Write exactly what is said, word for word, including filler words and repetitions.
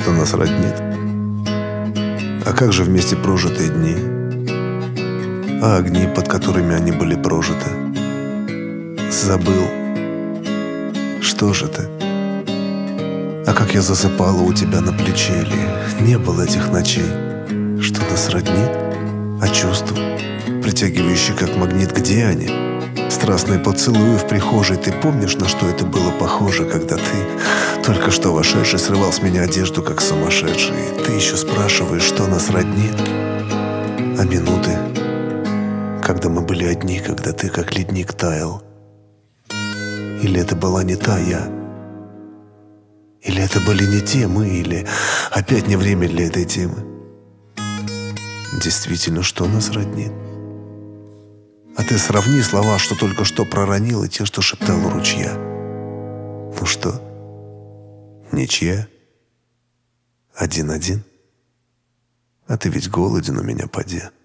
что нас роднит? А как же вместе прожитые дни? А огни, под которыми они были прожиты? Забыл. Что же ты? А как я засыпала у тебя на плече, или не было этих ночей? Что нас роднит? А чувства, притягивающие как магнит, где они? Страстные поцелуи в прихожей. Ты помнишь, на что это было похоже, когда ты, только что вошедший, срывал с меня одежду, как сумасшедший? И ты еще спрашиваешь, что нас роднит? А минуты, когда мы были одни, когда ты как ледник таял? Или это была не та я? Или это были не те мы? Или опять не время для этой темы? Действительно, что нас роднит? А ты сравни слова, что только что проронил, и те, что шептал у ручья. Ну что, ничья? Один-один? А ты ведь голоден у меня, поди.